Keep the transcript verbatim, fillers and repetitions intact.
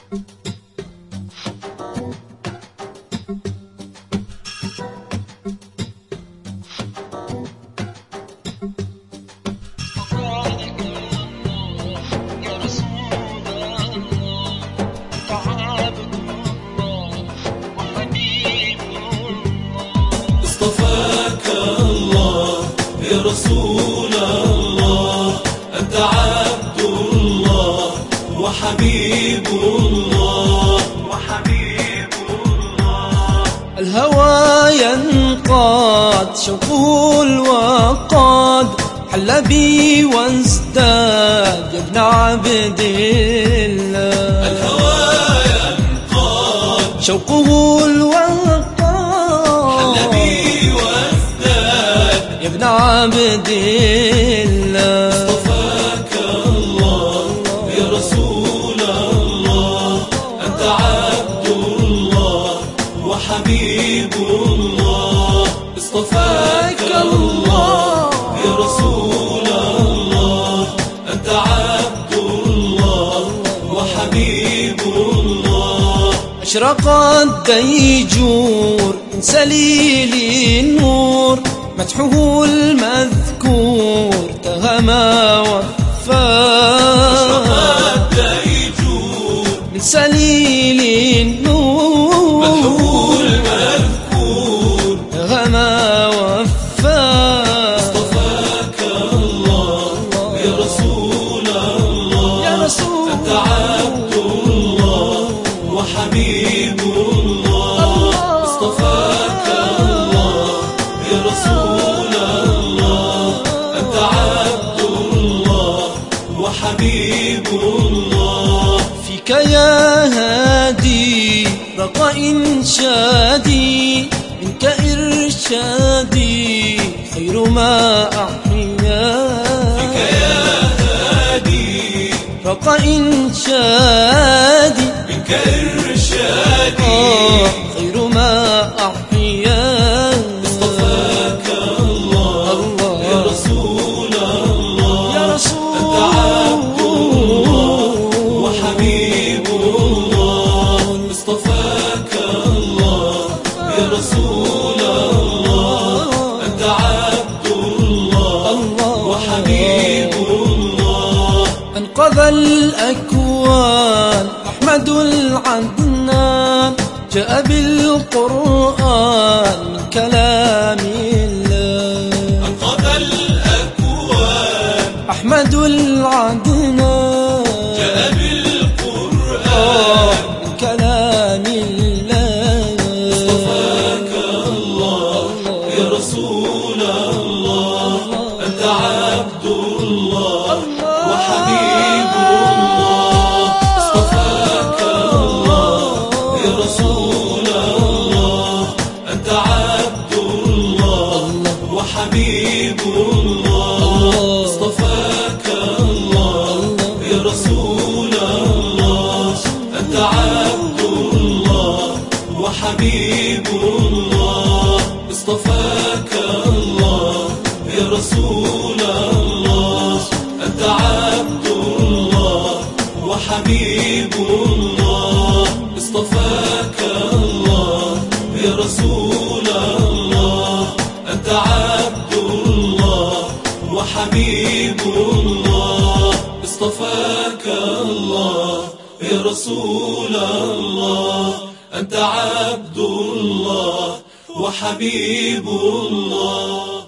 يا رسول الله أنت عبد الله وحبيب الله وحبيب الله. الهوى ينقاد شوقه الوقاد حل بي وازداد يا ابن عبد الله. الهوى ينقاد شوقه الوقاد حل بي وازداد يا ابن عبد الله. اصطفاك الله يا رسول الله أنت عبد الله وحبيب الله. اصطفاك الله يا رسول الله أنت عبد الله وحبيب الله. أشرق الديجور من سليل النور مدحه المذكور تهما وفا. أشرق الديجور من سليل النور مدحه المذكور تهما وفا. اصطفاك الله يا رسول الله يا رسول أنت عبد الله وحبيب الله. اصطفاك الله يا رسول الله أنت عبد الله وحبيب الله. فيك يا هادي رقى إنشادي منك إرشادي خير ما أحيا. فيك يا هادي رقى إنشادي منك إرشادي آه خير ما أحيا. اصطفاك الله يا رسول الله يا رسول أنت عبد الله وحبيب الله. اصطفاك الله يا رسول الله أنت عبد الله وحبيب الله. أنقذ الأكوان أحمد العدنان جاء بالقرآن من كلام الله. أنقذ الأكوان أحمد العدنان جاء بالقرآن من كلام الله. اصطفاك الله يا رسول الله أنت عبد الله وحبيب الله. اصطفاك الله يا رسول الله أنت عبد الله وحبيب الله. اصطفاك الله يا رسول الله أنت عبد الله وحبيب الله. اصطفاك الله يا رسول الله أنت عبد الله وحبيب الله. اصطفاك الله يا رسول الله أنت عبد الله وحبيب الله. اصطفاك الله يا رسول الله أنت عبد الله وحبيب الله.